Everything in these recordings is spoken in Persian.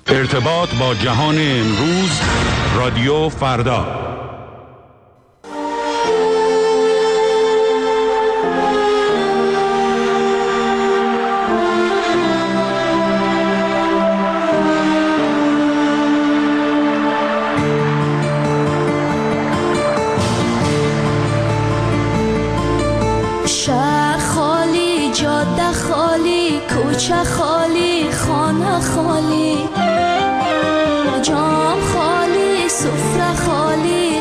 ارتباط با جهان امروز، رادیو فردا. شهر خالی، جاده خالی، کوچه خالی، خانه خالی، جام خالی، سفره خالی،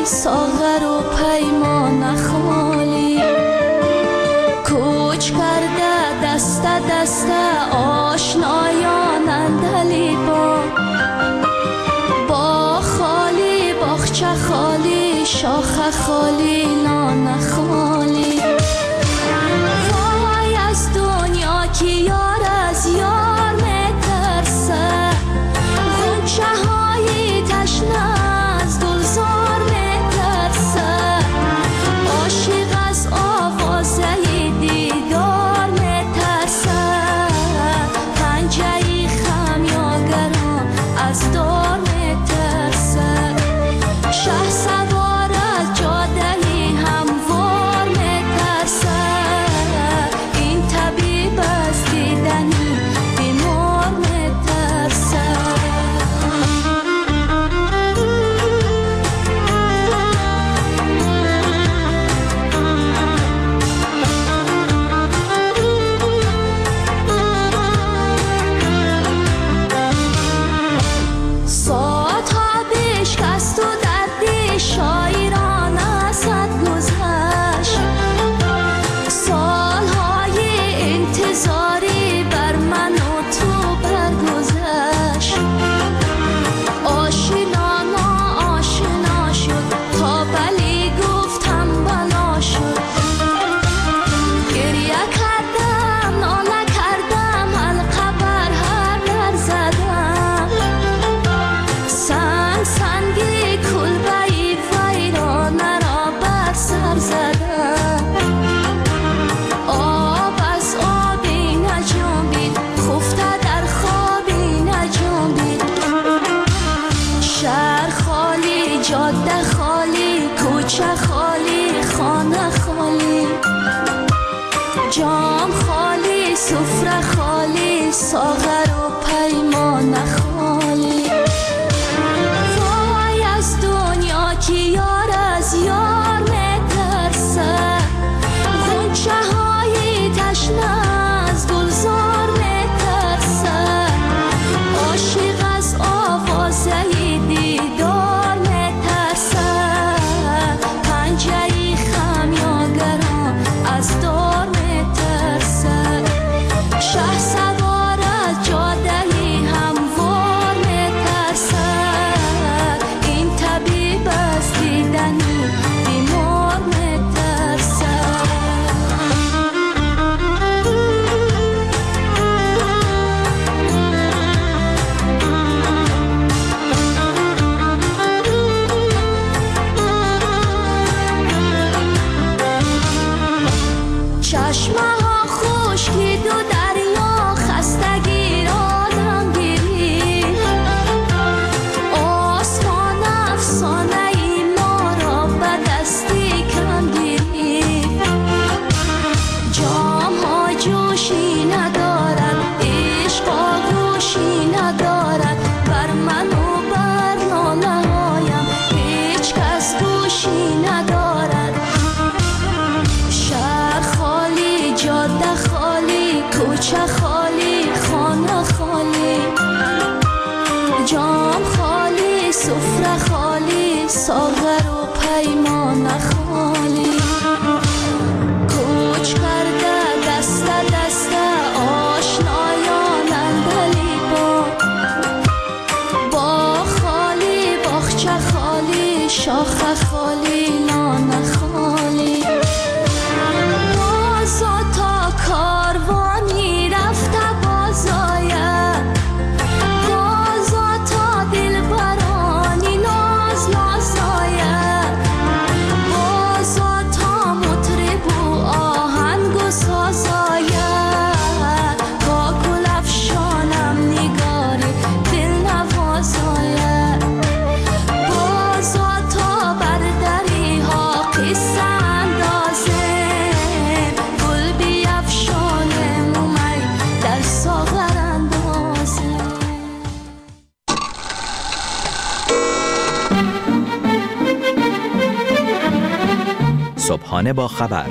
صبحانه با خبر.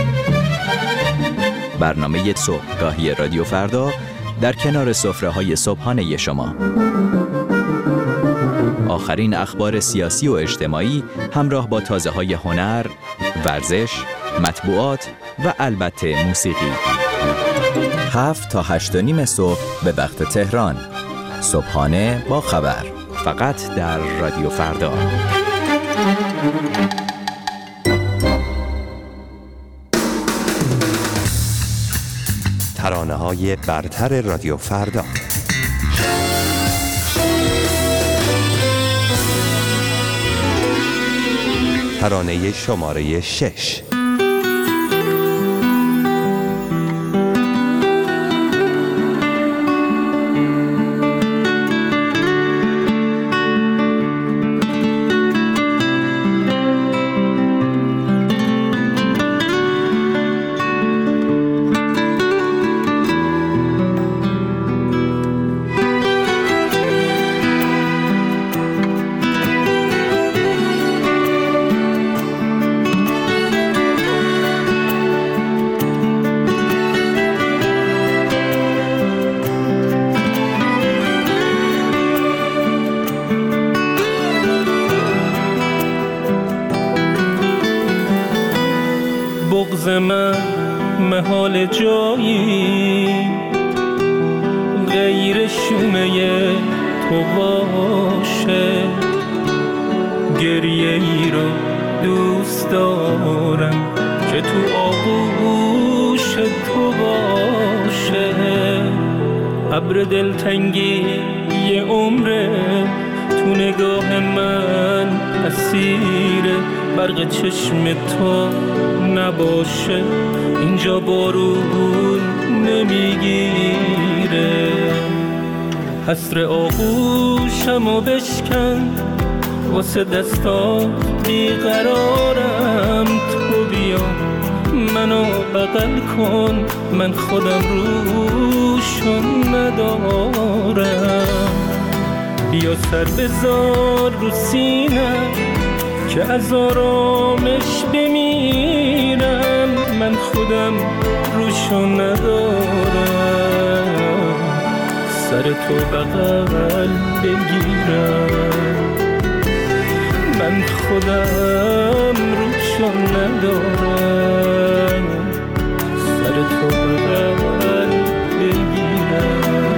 برنامه صبحگاهی رادیو فردا در کنار سفره‌های صبحانه شما. آخرین اخبار سیاسی و اجتماعی همراه با تازه‌های هنر، ورزش، مطبوعات و البته موسیقی. 7 تا 8:30 صبح به وقت تهران. صبحانه با خبر. فقط در رادیو فردا. ترانه‌های برتر رادیو فردا. ترانه شماره 6. بغض من محال جایی غیر شومه تو باشه، گریه ای رو دوست دارم که تو آغوش تو باشه. ابر دلتنگی یه عمره تو نگاه من اسیره، برق چشم تو نباشه اینجا بارون نمیگیره. حسر آغوشمو بشکن واسه دستات بیقرارم، تو بیا منو بغل کن، من خودم روشو ندارم. بیا سر بذار رو سینم که از آرامش بمیرم، من خودم روشو ندارم. سر تو بغل بگیرم، من خودم روشو ندارم. سر تو بغل بگیرم.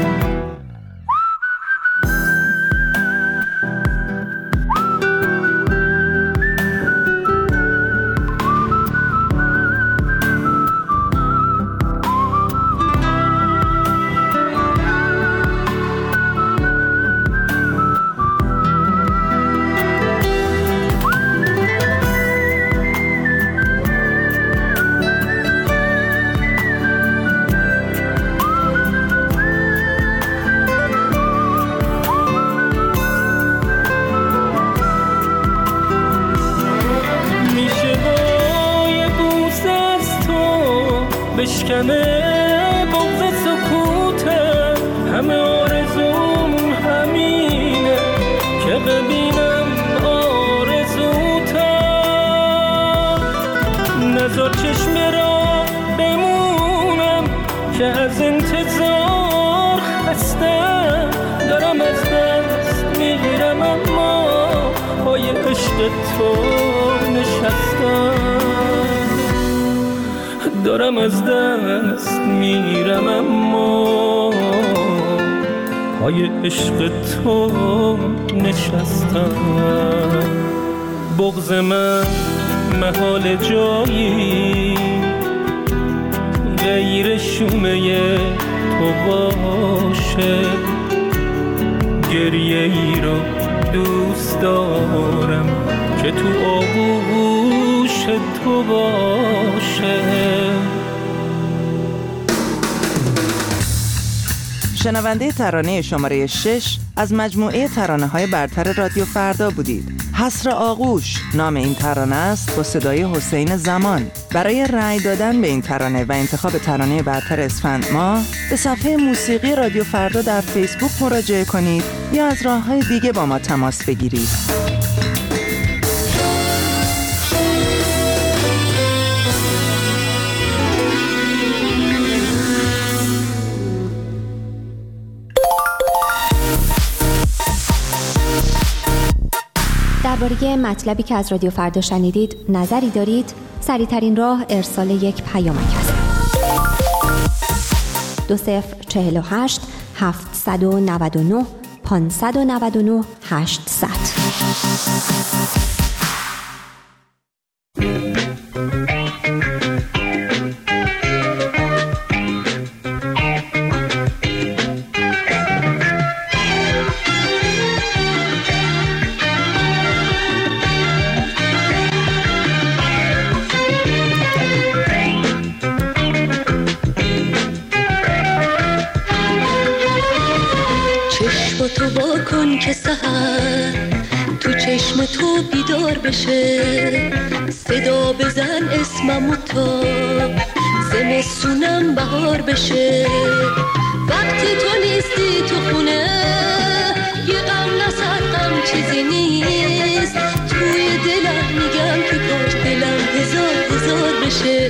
بشکنه بغض سکوتم، همه آرزوم همینه که ببینم آرزوتم. نذار چشم را بمونم که از انتظار خستم، دارم از دست میگیرم اما پای عشق تو نشستم. دارم از دست میرم اما پای عشق تو نشستم. بغض من محال جایی غیر شومه تو باشه، گریه ای رو دوست دارم که تو آغوش تو باشه. شنونده ترانه شماره 6 از مجموعه ترانه‌های برتر رادیو فردا بودید. حسر آغوش نام این ترانه است با صدای حسین زمان. برای رأی دادن به این ترانه و انتخاب ترانه برتر اسفند ماه به صفحه موسیقی رادیو فردا در فیسبوک مراجعه کنید یا از راه‌های دیگه با ما تماس بگیرید. درباره مطلبی که از رادیو فردا شنیدید نظری دارید؟ سریع‌ترین راه ارسال یک پیامک است. 2048 799 599 800. تو با کن که سحر تو چشم تو بیدار بشه، صدا بزن اسممو تا زمستونم بهار بشه. وقتی تو نیستی تو خونه یه غم نسر غم چیزی نیست، توی دلم میگم که کاش دلم هزار بشه.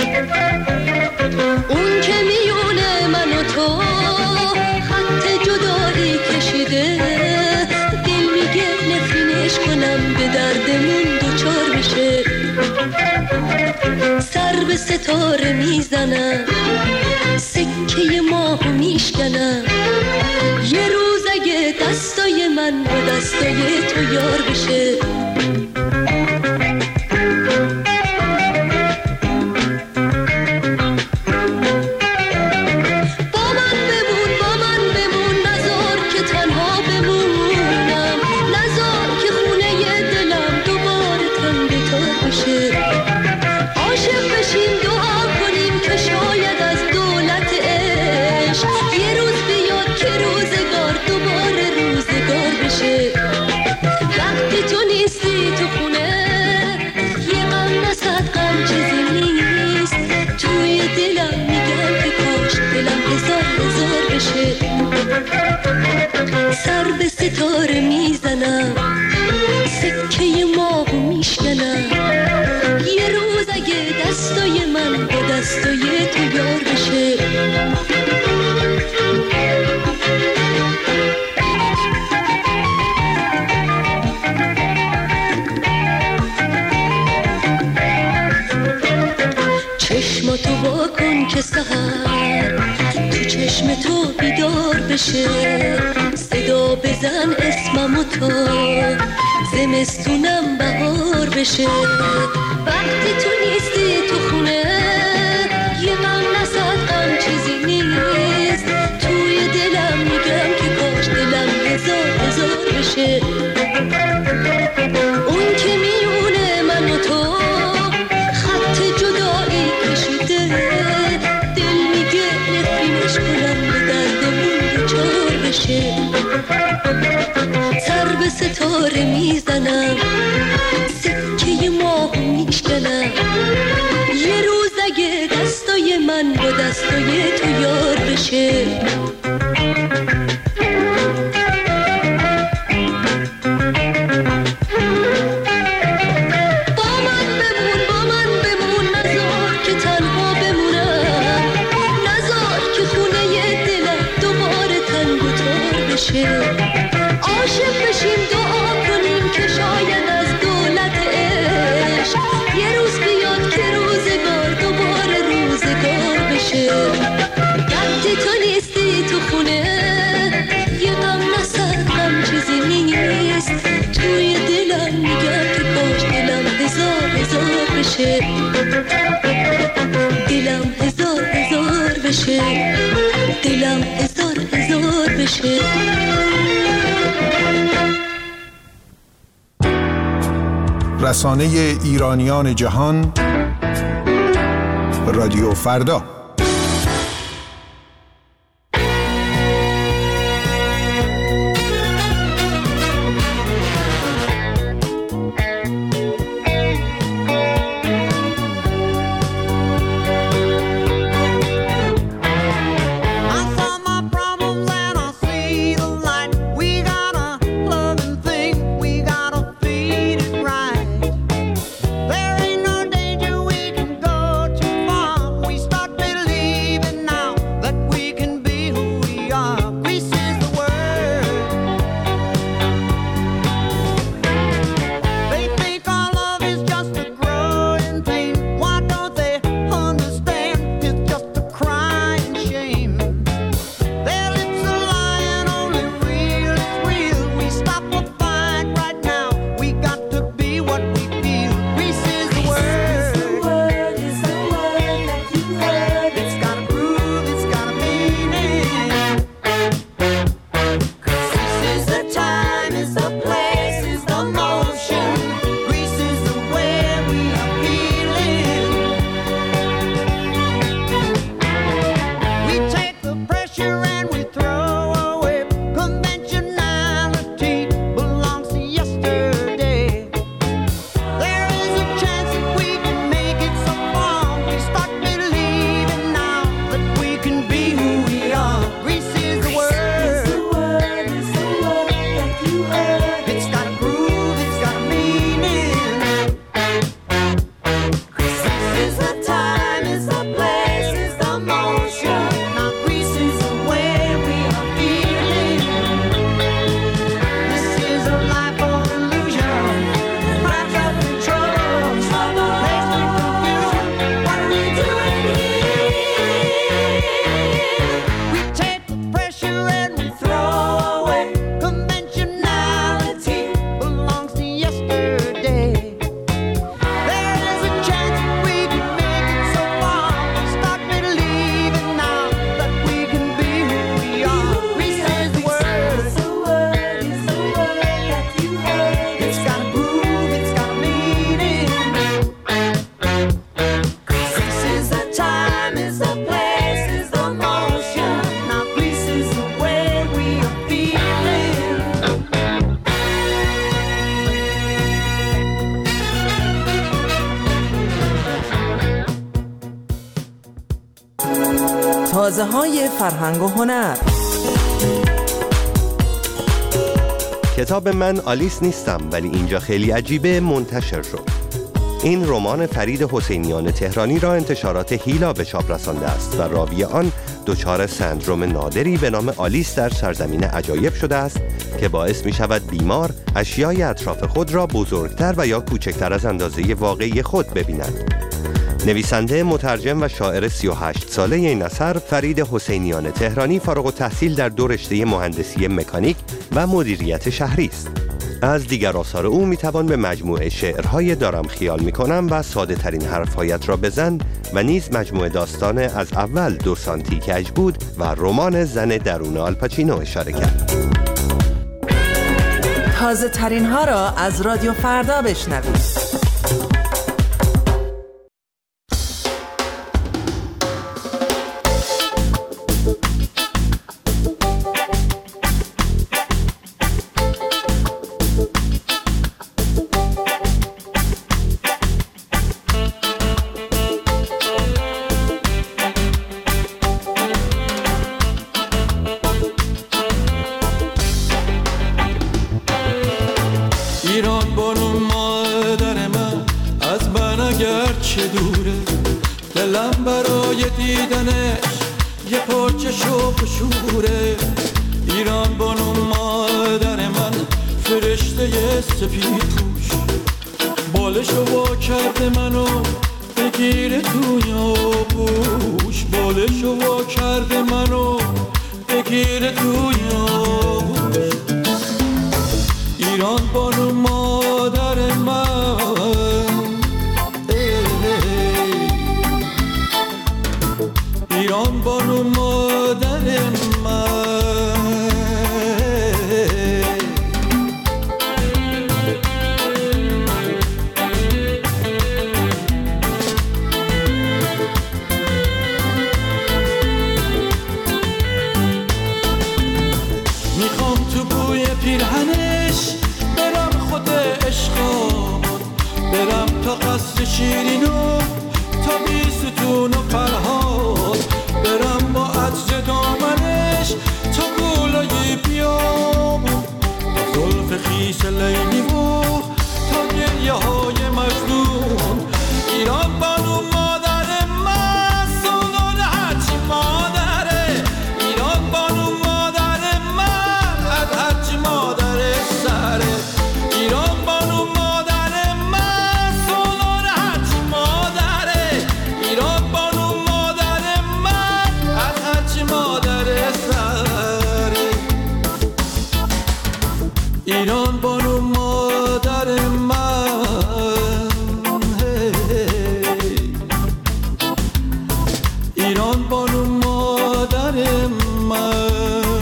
اون که میونه من و تو خط جدایی کشیده، دل میگه نفرینش کنم به دردمون دوچار بشه. سر به ستاره میزنم، سکه ماهو میشکنم، یه روز اگه دستای من با دستای تو یار بشه. سر به ستاره میزنم، سکه ماهو میشکنم، یه روز اگه دستای من با دستای تو یار بشه. چشماتو با کن که سحر تو چشم تو بیدار بشه، صدا بزن اسممو تا زمستونم بهار بشه. وقتی تو نیستی تو خونه یه غم نسد غم چیزی نیست، توی دلم میگم که کاش دلم هزار بشه. اون که میونه من و تو خط جدایی کشیده، دل میگه نفرینش کنم به دردمون دوچار بشه. سر به ستاره میزنم، سکه ماهو میشکنم، یه روز اگه دستای من با دستای تو یار بشه. عاشق بشیم دعا کنیم که شاید از دولت عشق یه روز بیاد که روزگار دوباره روزگار بشه. وقتی تو نیستی تو خونه یه غم نسد غم چیزی نیست، توی دلم میگم که کاش دلم هزار بشه. دلم هزار بشه، دلم هزار بشه. رسانه ایرانیان جهان، رادیو فردا. There ain't no danger we can go too far. We start building تازه‌های فرهنگ و هنر. کتاب من آلیس نیستم ولی اینجا خیلی عجیبه منتشر شد. این رمان فرید حسینیان تهرانی را انتشارات هیلا به چاپ رسانده است و راوی آن دچار سندروم نادری به نام آلیس در سرزمین عجایب شده است که باعث می شود بیمار اشیای اطراف خود را بزرگتر و یا کوچکتر از اندازه واقعی خود ببیند. نویسنده، مترجم و شاعر 38 ساله این اثر فرید حسینیان تهرانی فارغ التحصیل در 2 رشته مهندسی مکانیک و مدیریت شهری است. از دیگر آثار او میتوان به مجموعه شعرهای دارم خیال میکنم و ساده ترین حرفهایت را بزن و نیز مجموعه داستان از اول 2 سانتی کج بود و رمان زن درون آلپاچینو اشاره کرد. تازه ترین ها را از رادیو فردا بشنوید. ایران بانو مادر من از من اگر چه دوره، دلم برای دیدنش یه پاچه شوق و شوره. ایران بانو مادر من فرشته سپید پوش، بالشو وا کرده منو بگیره توی آغوش، بالشو وا کرده منو بگیره توی آغوش. ایران بانو مادر من، ایران بانو مادر من. میخوام تو بوی پیرهنش برم خود عشقان، برم تا قصر شیرینو تا بیستون و فرهاد، برم با عطر دامنش تا گولای بیابون، زلف خیس لیلی و تا گریه های مجنون. ایران بانو مادر من سنون هرچی مادره، ایران بانو مادر من از هرچی مادر سره. ایران بانو مادر من سنون هرچی مادره، ایران بانو مادر من از هرچی مادر سره. ایران بانو مادر من، ایران بانو مادر من.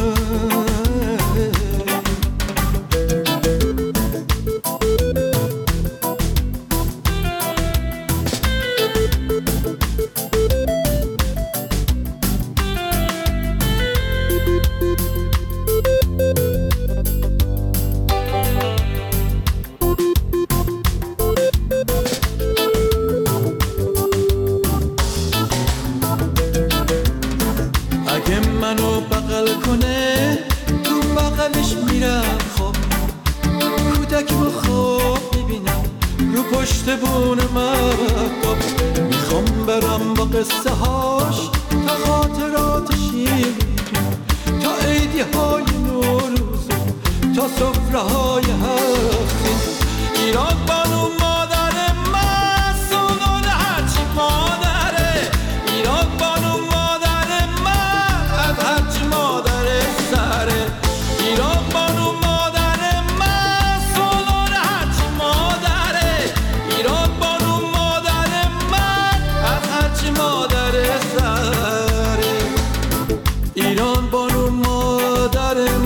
اگه منو بغل کنه تو بغلش میرم خواب، کودک رو خواب میبینم رو پشت بون مهتاب. میخوام برم با قصه هاش تا خاطرات شیرین، تا عیدی های نوروز تا سفره های هفتین. ایران بانو مادر من سنون هرچی مادره، ایران بانو مادر من از هرچی مادر سره. ایران بانو مادر من سنون هرچی مادره، ایران بانو مادر من از هرچی مادر سره. ایران بانو مادر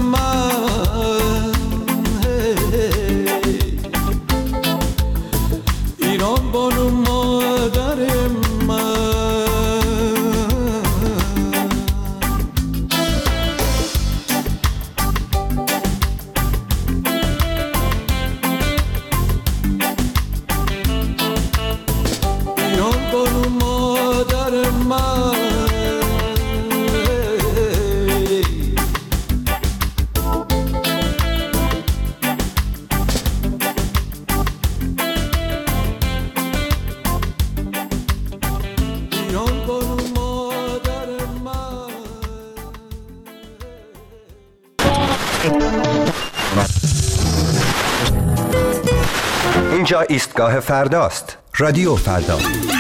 اینجا ایستگاه فرداست. رادیو فردا.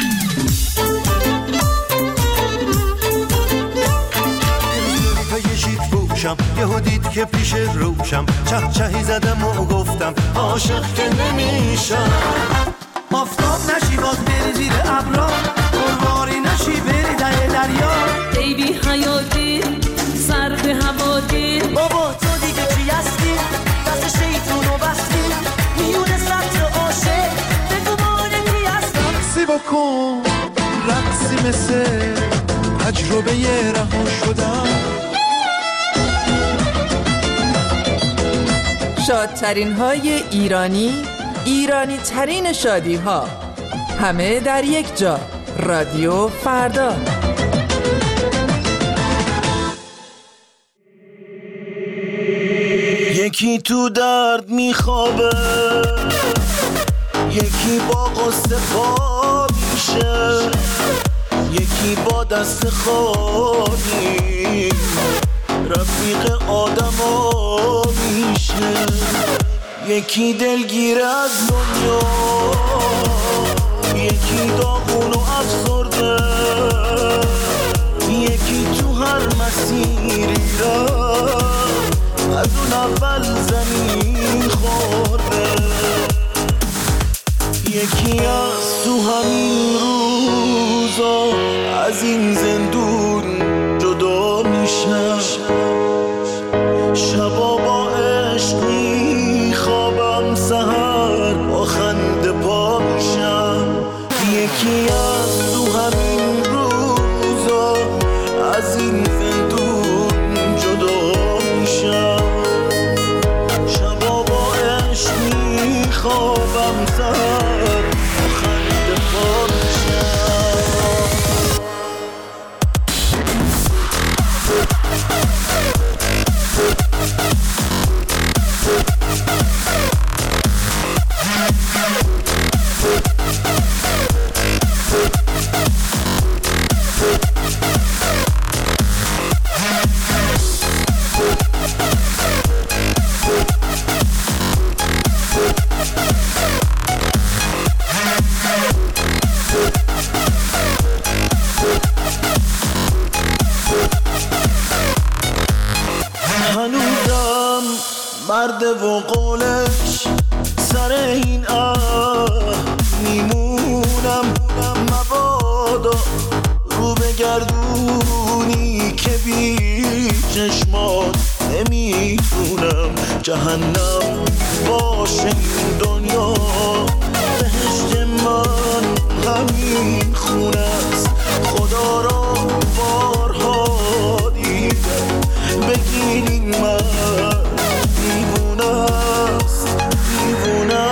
یهو دید که پیش روشم چهی زدم و گفتم عاشق که نمیشم. آفتاب نشی باز بری زیر ابرا، قرواری نشی بری ته دریا. ای بی حیاتی سر به هواتی، بابا تو دیگه چی هستی؟ دست شیطونو بستی میونه سطر عاشق، بگو مانه کی هستی؟ رقصی بکن رقصی مثل تجربه رها شدم. شادترین های ایرانی ترین شادی ها، همه در یک جا. رادیو فردا. یکی تو درد میخوابه، یکی با قصه خواب میشه، یکی با دست خالی رفیق آدما میشه. یکی دلگیر از دنیا، یکی داغون و افسرده، یکی تو هر مسیری را از اون اول زمین خورده. یکی از تو همین روزا از این زندون جدا میشه، شبا با عشق میخوابم، سحر با خنده پا میشم. یکی از تو همین روزا از این زندون جدا میشم، شبا با عشق میخوابم، سحر با خنده پا میشم. هنوزم مرده و قولش سر این میمونم، مبادا رو بگردونی که بی چشمات نمیتونم. جهنم باشه این دنیا، بهشت من همین خونه است. خدا را بارها دیدم، بگیرین من دیوونه است، دیوونه.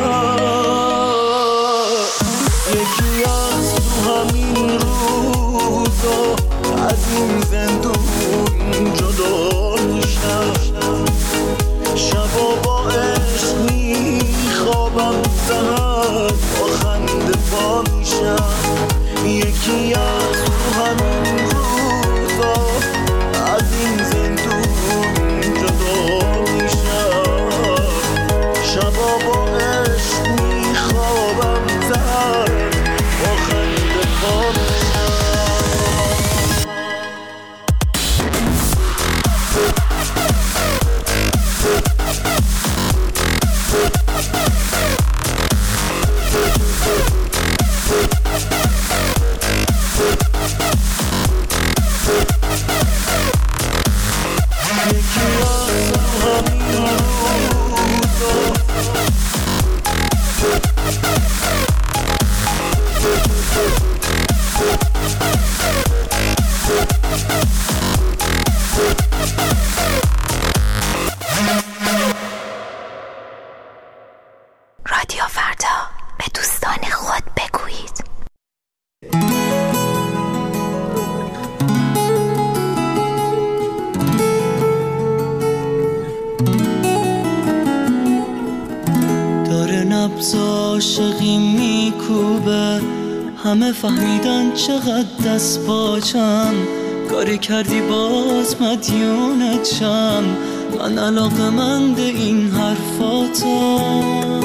یکی از تو همین روزا از این زندون جدا میشم، شبا با عشق میخوابم، سحر با خنده پا میشم. یکی از تو همین روزا از این زندون جدا میشم، شبا با عشق میخوابم، سحر با خنده پا میشم. رادیو فردا، به دوستان خود بگویید. داره نبض عاشقی میکوبه، همه فهمیدن چقدر دست باچم. کاری کردی باز مدیونت شم، من علاقه‌مند این حرفاتم.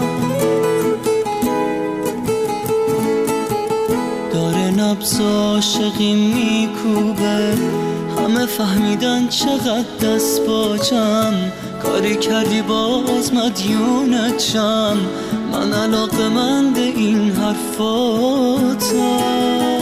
داره نبض عاشقی میکوبه، همه فهمیدن چقدر دست باجم. کاری کردی باز مدیونت شم، من علاقه‌مند این حرفاتم.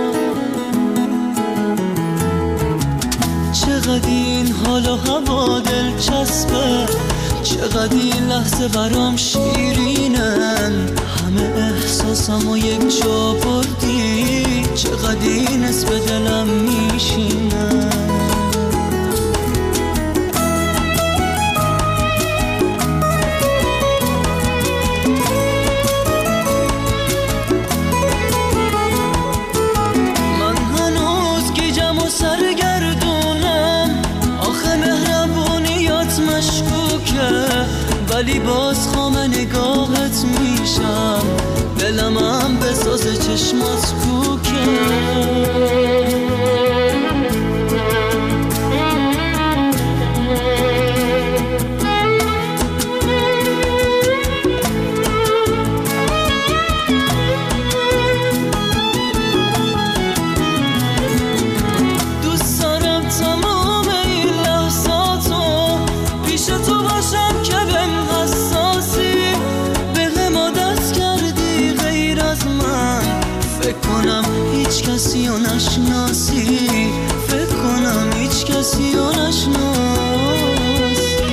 چقدر این حال و هوا دلچسبه، چقدر این لحظه برام شیرینن. همه احساسمو یک جا بردی، چقدر این اسم به دلم میشینن. ولی باز خام نگاهت میشم، دلم هم بساز چشمات کوکه. دوست دارم تمام این لحظاتو پیش تو باشم که بهم حساسی. به هم عادت کردی غیر از من، فکر کنم هیچ کسی رو نشناسی. فکر کنم هیچ کسی رو نشناسی.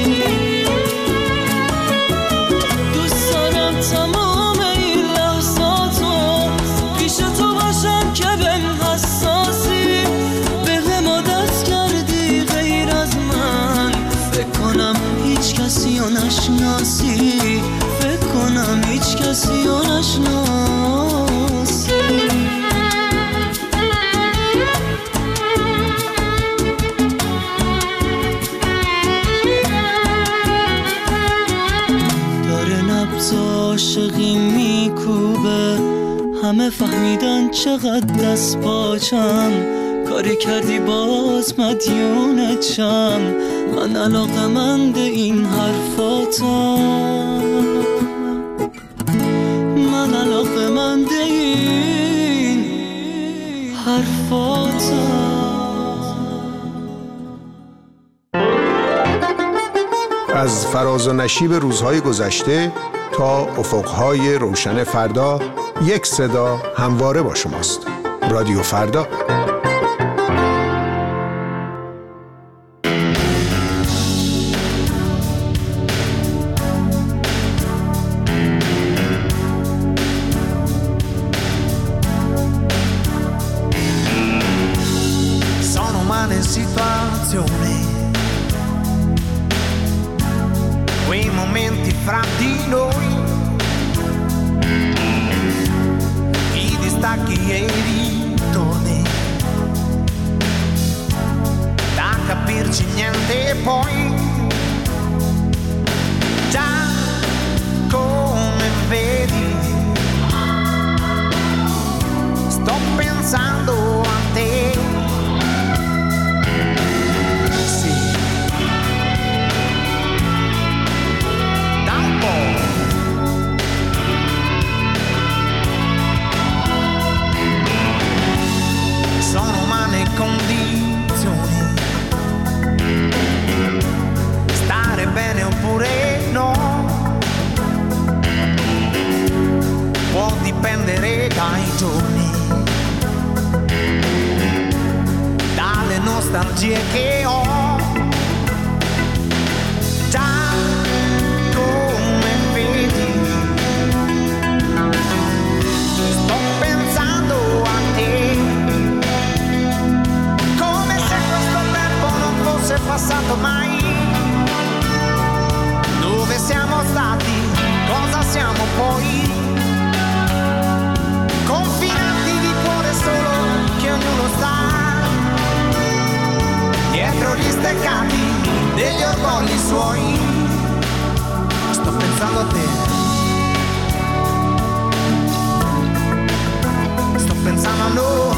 دوست دارم تمام این لحظاتو پیش تو باشم که بهم حساسی. به هم عادت کردی غیر از من، فکر کنم هیچ کسی رو نشناسی. فکر کنم هیچ کسی رو نشناسی. داره نبض عاشقی میکوبه، همه فهمیدن چقدر دست باجم. کاری کردی باز مدیونت شم، من علاقه‌مند این حرفاتم. من علاقه‌مند این حرفاتم. از فراز و نشیب روزهای گذشته تا افقهای روشن فردا، یک صدا همواره با شماست. رادیو فردا. Quei momenti fra di noi, i distacchi e i ritorni, da capirci niente poi, già come vedi, sto pensando a te. Sono umane condizioni, stare bene oppure no, può dipendere dai giorni, dalle nostalgie che ho, già come vedi, sto pensando a te. È passato mai, dove siamo stati, cosa siamo poi, confinati di cuore solo che ognuno sta dietro gli steccati degli orgogli suoi. Sto pensando a te, sto pensando a noi.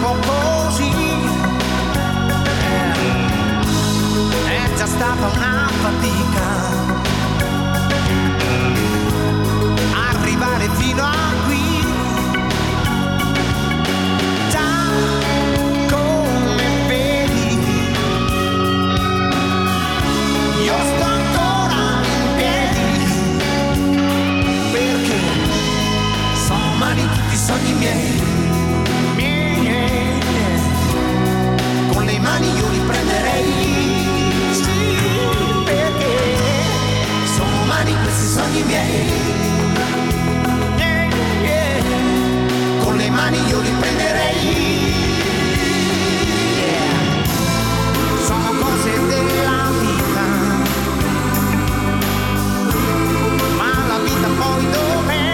po' così. È già stata una fatica arrivare fino a qui. Già come vedi io sto ancora in piedi, perché sono umani tutti i sogni miei. Con le mani io li prenderei, sì, perché sono umani questi sogni miei. Con le mani io li prenderei, sono cose della vita, ma la vita poi dov'è?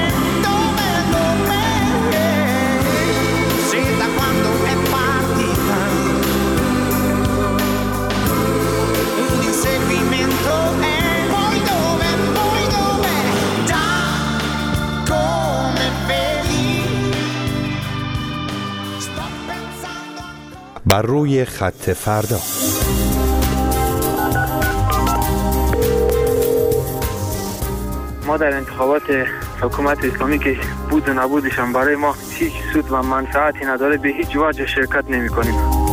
Se da quando è partita un inseguimento è, poi dov'è? Già come vedi sto pensando بر روی خط فردا. ما در انتخابات حکومت اسلامی که بود و نبودشان برای ما هیچ سود و منفعتی نداره، به هیچ وجه شرکت نمی کنیم.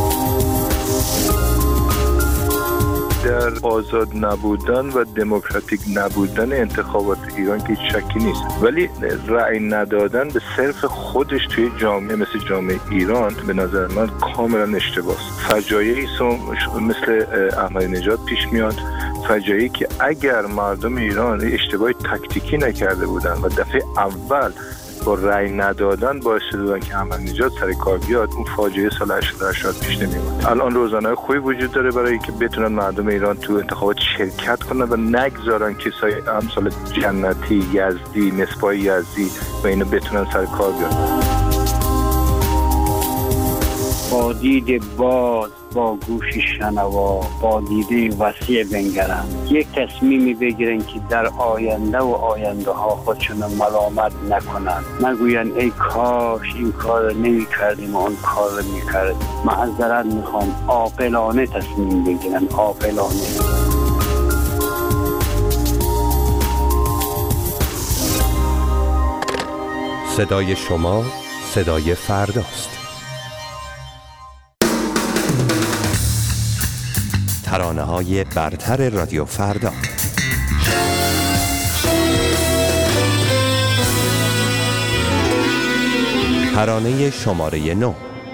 در آزاد نبودن و دموکراتیک نبودن انتخابات ایران که هیچ شکی نیست، ولی رأی ندادن به صرف خودش توی جامعه مثل جامعه ایران به نظر من کاملا اشتباهه. فجایعی مثل احمدی نژاد پیش میاد، فجایعی که اگر مردم ایران اشتباه تاکتیکی نکرده بودن و دفعه اول با رأی ندادن باعث شدن که احمدی نژاد سر کار بیاد، اون فاجعه سال 88 پیش نمی‌اومد. الان روزنامه‌های خوبی وجود داره برای که بتونن مردم ایران تو انتخابات شرکت کنن و نگذارن کسای امثال جنتی، یزدی، مصباح یزدی و اینا بتونن سر کار بیان. با دید باز، با گوش شنوا، با دیده وسیع بنگرن، یک تصمیمی بگیرن که در آینده و آینده ها خودشون ملامت نکنن، نگوین ای کاش این کار نمی کردیم و اون کار می کردیم. معذرت میخوام، عاقلانه تصمیم بگیرن، عاقلانه. صدای شما صدای فرداست. ترانه‌های برتر رادیو فردا. ترانه شماره 9.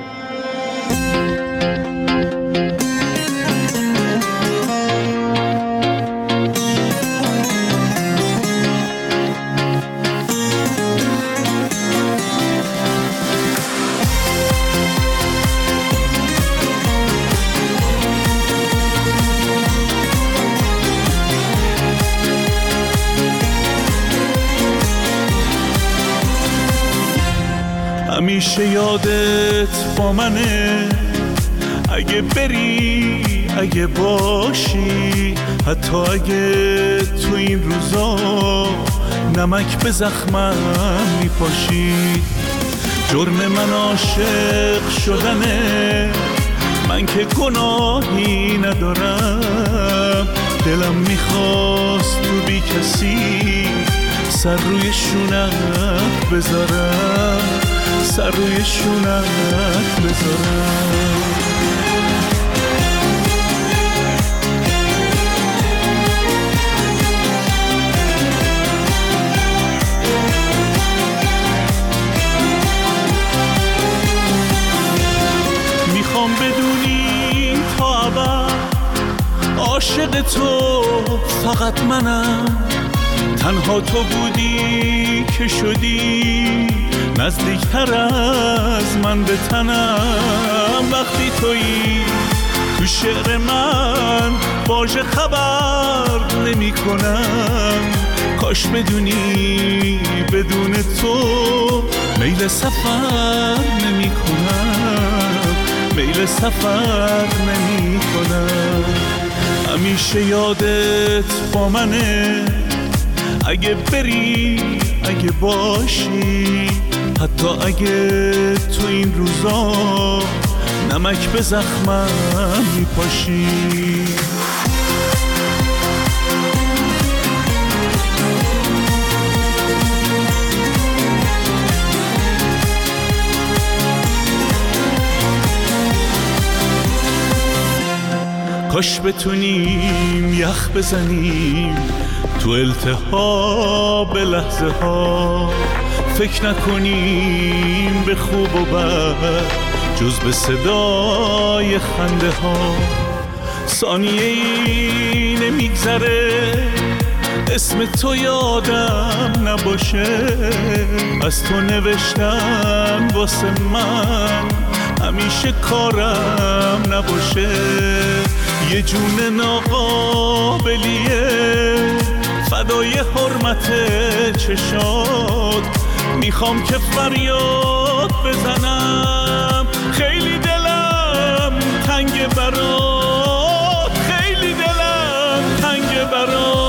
همیشه یادت با منه، اگه بری اگه باشی، حتی اگه تو این روزا نمک به زخمم میپاشی. جرم من عاشق شدنه، من که گناهی ندارم. دلم میخواست تو بی کسی سر روی شونت بذارم، سر روی شونت بذارم. میخوام بدونی تا ابد عاشق تو فقط منم، تنها تو بودی که شدی نزدیکتر از من به تنم. وقتی تویی تو شعر من واژه خبر نمی کنم، کاش بدونی بدون تو میل سفر نمی کنم، میل سفر نمی کنم. همیشه یادت با منه، اگه بری اگه باشی، حتی اگه تو این روزا نمک به زخمم میپاشی. کاش بتونیم یخ بزنیم تو التهاب لحظه ها، فکر نکنیم به خوب و بد جز به صدای خنده ها. ثانیه ای نمیگذره اسم تو یادم نباشه، از تو نوشتم واسه من همیشه کارم نباشه. یه جون ناقابلیه فدای حرمت چشات، میخوام که فریاد بزنم خیلی دلم تنگ برات، خیلی دلم تنگ برات.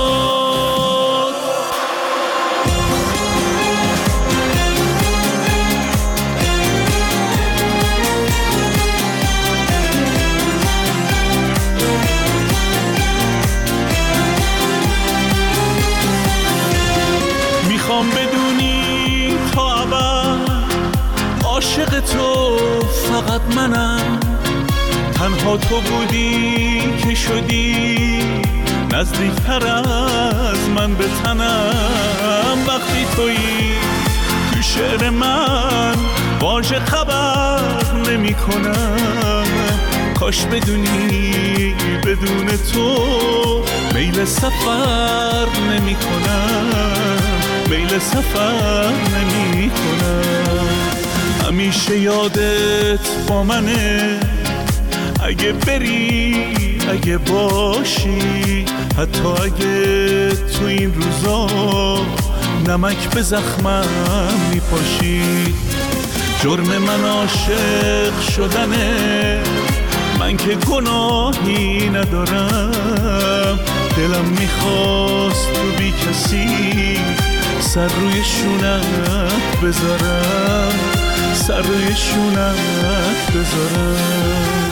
میخوام بدونی تا ابد عاشق تو فقط منم، تنها تو بودی که شدی نزدیکتر از من به تنم. وقتی تویی تو شعر من واژه خبر نمی کنم، کاش بدونی بدون تو میل سفر نمی کنم، میل سفر نمی کنم. همیشه یادت با منه، اگه بری اگه باشی، حتی اگه تو این روزا نمک به زخمم میپاشی. جرم من عاشق شدنه، من که گناهی ندارم، دلم میخواست تو بی کسی سر روی شونت بذارم، سر روی شونت بذارم.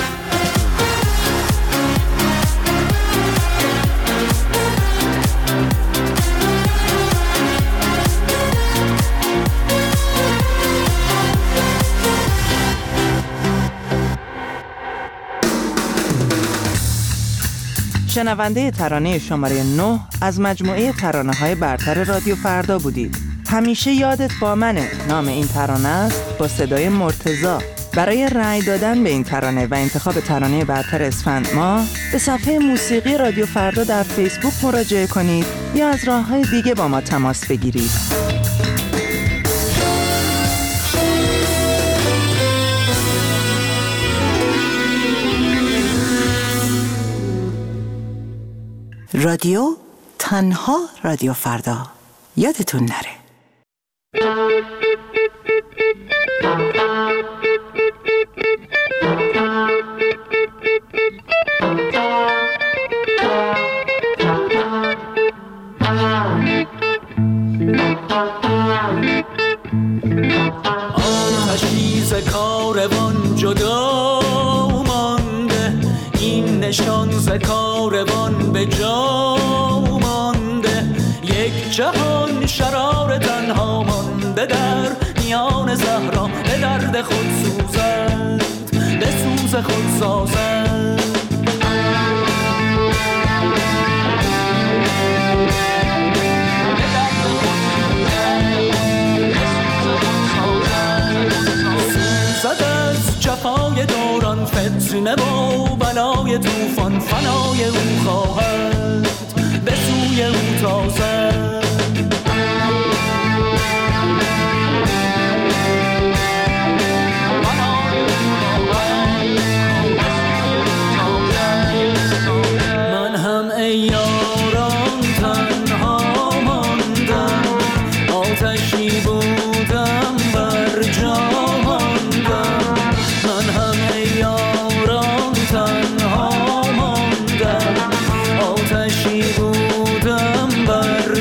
شنونده ترانه شماره 9 از مجموعه ترانه‌های برتر رادیو فردا بودید. همیشه یادت با منه نام این ترانه است، با صدای مرتضی. برای رأی دادن به این ترانه و انتخاب ترانه برتر اسفند ماه به صفحه موسیقی رادیو فردا در فیسبوک مراجعه کنید یا از راه‌های دیگه با ما تماس بگیرید. رادیو تنها رادیو فردا، یادتون نره. آتشی ز کاروان جدا مانده، این نشان ز کاروان به جا مانده. یک جهان شرار تنها مانده در میان زهرا، به درد خود سوزد به سوز خود سازد. سوزد از جفای دوران، فتنه و بلای طوفان، فنای او خواهد به سوی او تازد. من هم ای یاران تنها ماندم، آتشی بودم بر جا ماندم. من هم ای یاران تنها ماندم، آتشی بودم بر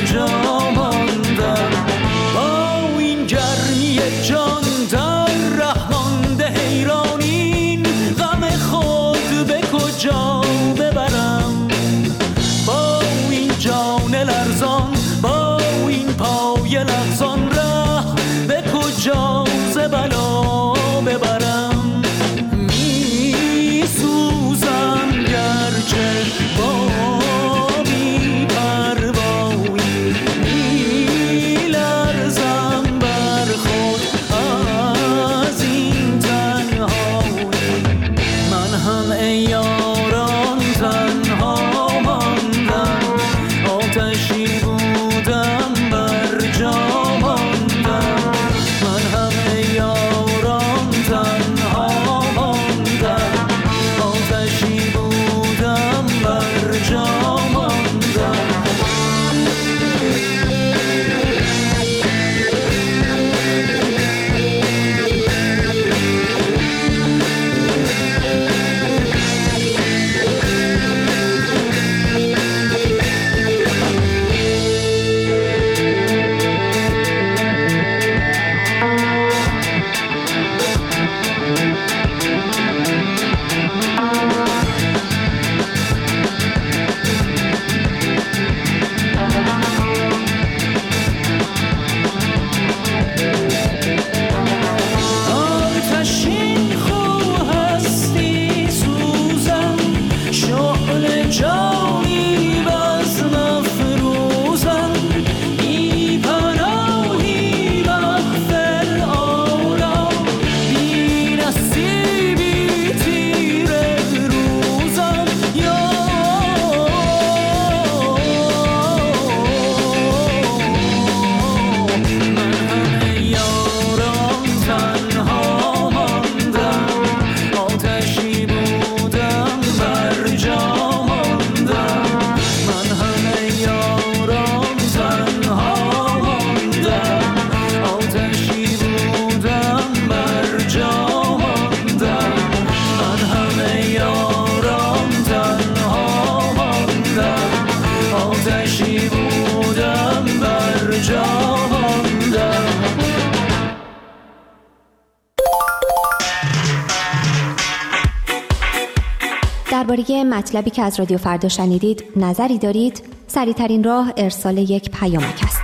درباره مطلبی که از رادیو فردا شنیدید نظری دارید؟ سریع‌ترین راه ارسال یک پیامک است.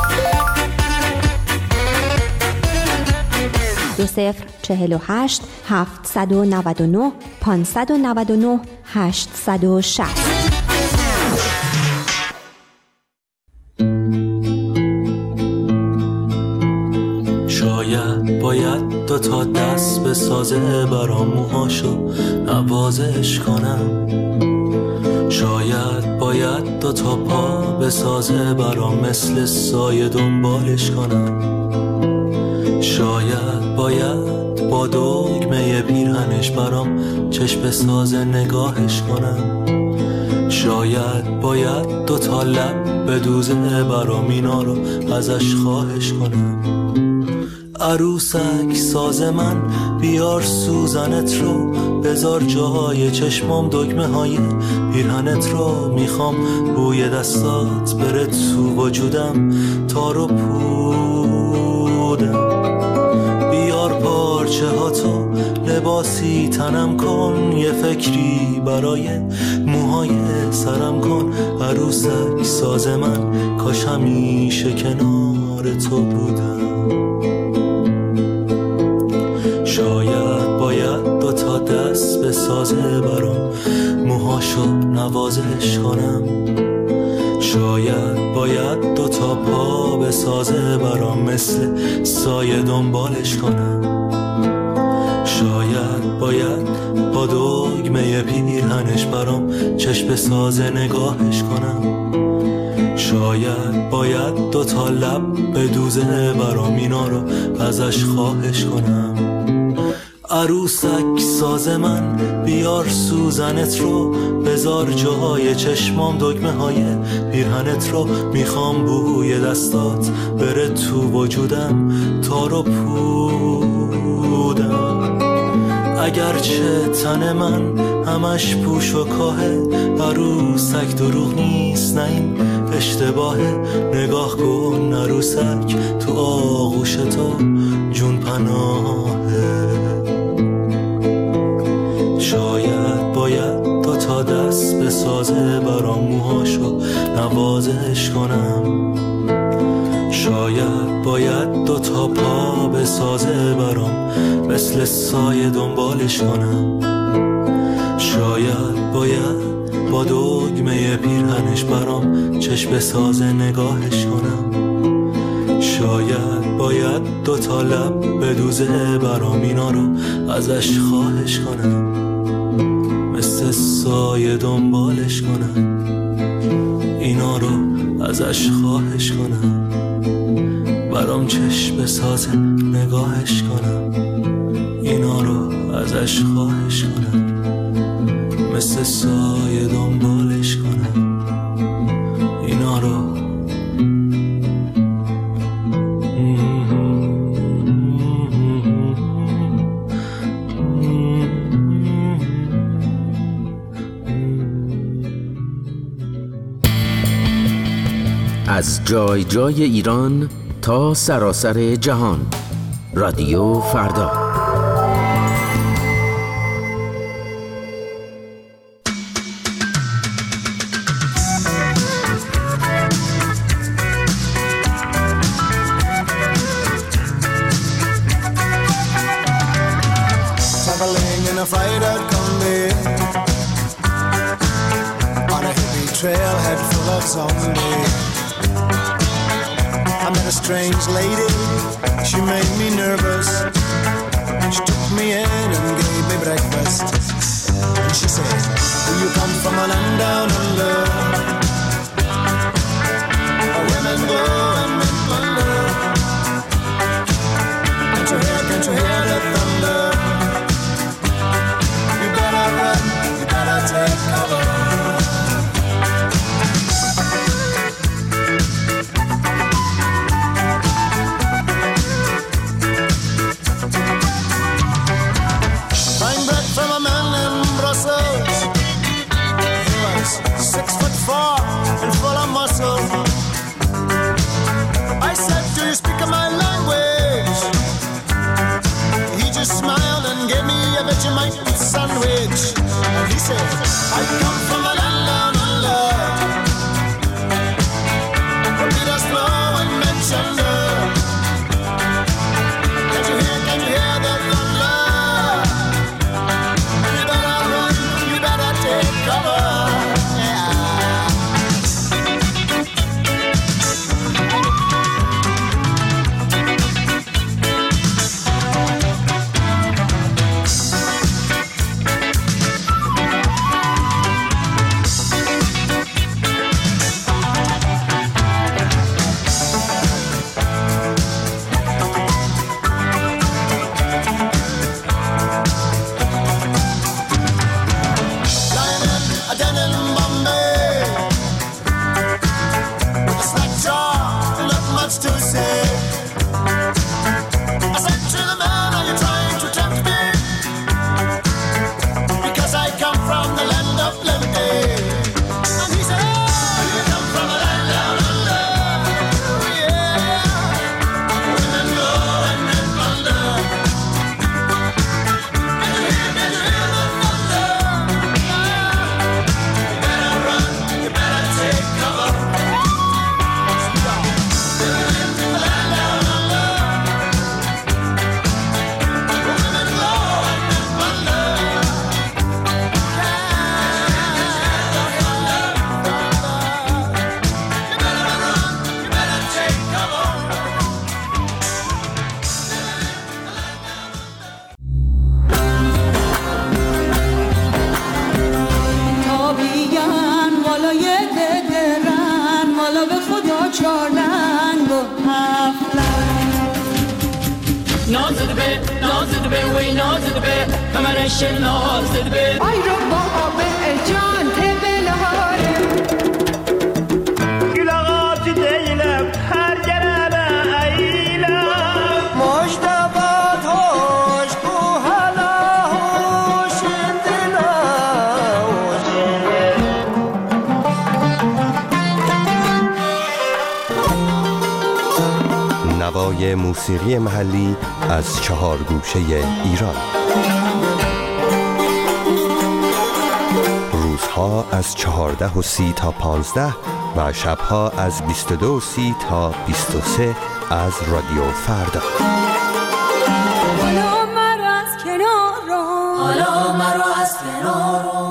2048 799 599 860. شاید باید دو تا دست به سازه برام موهاشو نوازش کنم، شاید باید دو تا پا به سازه برام مثل سایه دنبالش کنم، شاید باید با دگمه پیرهنش برام چشم سازه نگاهش کنم، شاید باید دو تا لب به دوزه برام اینا رو ازش خواهش کنم. عروسک ساز من بیار سوزنت رو، بذار جای چشمام دگمه های پیرهنت رو، میخوام بوی دستات بره تو وجودم تا رو پودم، بیار پارچه ها تو لباسی تنم کن، یه فکری برای موهای سرم کن. عروسک ساز من کاش همیشه کنار تو بودم. شاید باید دو تا دست به سازه برام موهاشو نوازش کنم، شاید باید دو تا پا به سازه برام مثل سایه دنبالش کنم، شاید باید با دگمه پیرهنش برام چشم سازه نگاهش کنم، شاید باید دو تا لب به دوزه برام اینا رو ازش خواهش کنم. عروسک ساز من بیار سوزنت رو، بذار جای چشمام دگمه های پیرهنت رو، میخوام بوی دستات بره تو وجودم تا رو پودم. اگرچه تن من همش پوش و کاهه، عروسک دروغ نیست نه این اشتباهه، نگاه کن عروسک تو آغوش تو جون پناهه. شاید باید دو تا دست به سازه برام موهاشو نوازش کنم، شاید باید دو تا پا به سازه برام مثل سایه دنبالش کنم، شاید باید با دگمه پیرهنش برام چشم سازه نگاهش کنم، شاید باید دو تا لب به دوزه برام اینا رو ازش خواهش کنم، مثل سایه دنبالش کنم، اینا رو ازش خواهش کنم، برام چشم سازه نگاهش کنم، اینا رو ازش خواهش کنم، مثل سایه دنبالش کنم، اینا رو. از جای جای ایران تا سراسر جهان، رادیو فردا. Traveling in a freighter combi on a hippie trailhead full of zombies. I met a strange lady, she made me nervous. She took me in and gave me breakfast. And she said, do you come from a land down under, where women go and men plunder? Can't you hear the thunder? You better run, you better take cover. And full of muscle. I said, do you speak my language? He just smiled and gave me a Vegemite sandwich. And he said, نازد به وی نازد به کمرش نازد به ای رو بابا جان تبلهاره گلغات دیلم هر گرم ایلم مجتبات هوش کو هلا هوش نوای موسیقی محلی از 4 گوشه ایران. روزها از 14:30 تا 15 و شبها از 22:30 تا 23 از رادیو فردا. حالا مرا از کنار رو، حالا مرا از کنار رو.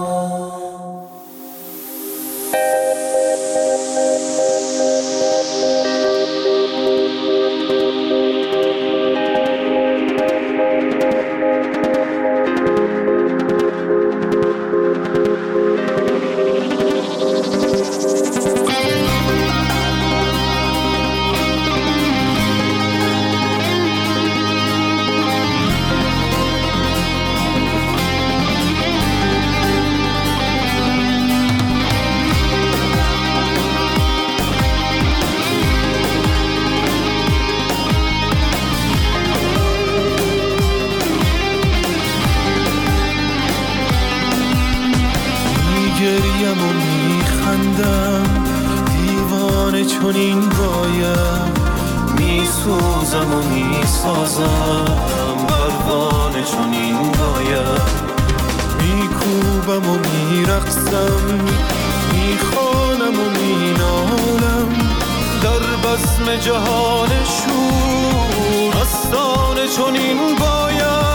میگریم و میخندم دیوانه چنین باید میسوزم و میسازم پروانه چنین باید میکوبم و میرقصم میخوانم و مینالم در بزم جهان شور مستانه چنین باید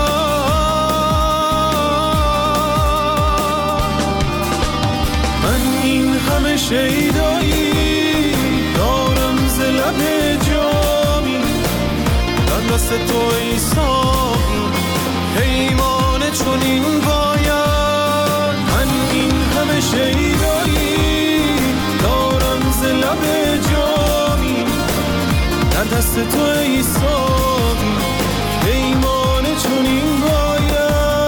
همه شیدایی دارم ز لب جامی در دست تو ای ساقی پیمانه چنین باید من این همه شیدایی دارم ز لب جامی در دست تو ای ساقی پیمانه چنین باید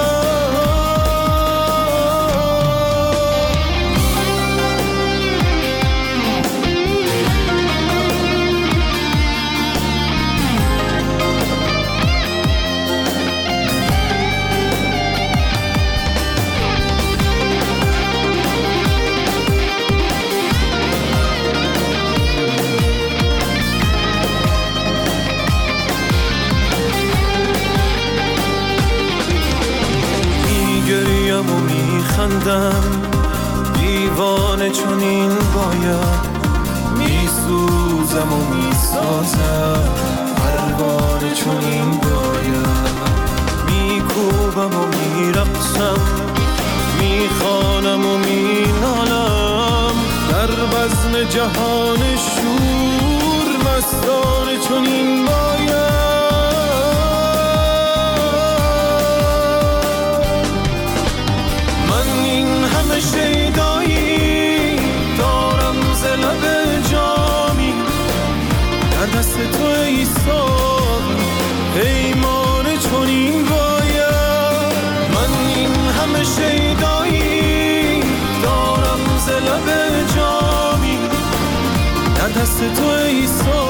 و میخندم دیوانه چنین باید میسوزم و میسازم پروانه چنین باید میکوبم و میرقصم میخوانم و مینالم در بزم جهان شور مستانه چنین باید شیدایی دارم ز لب جامی در دست تو ای ساقی پیمانه چنین باید من این همه شیدایی دارم ز لب جامی در دست تو ای ساقی